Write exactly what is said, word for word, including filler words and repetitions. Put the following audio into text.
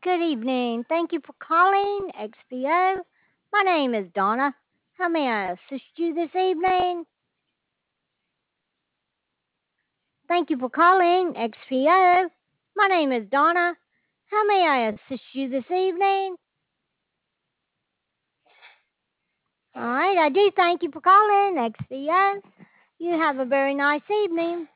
Good evening. Thank you for calling X P O. My name is Donna. How may I assist you this evening? Thank you for calling X P O. My name is Donna. How may I assist you this evening? All right, I do thank you for calling X P O. You have a very nice evening.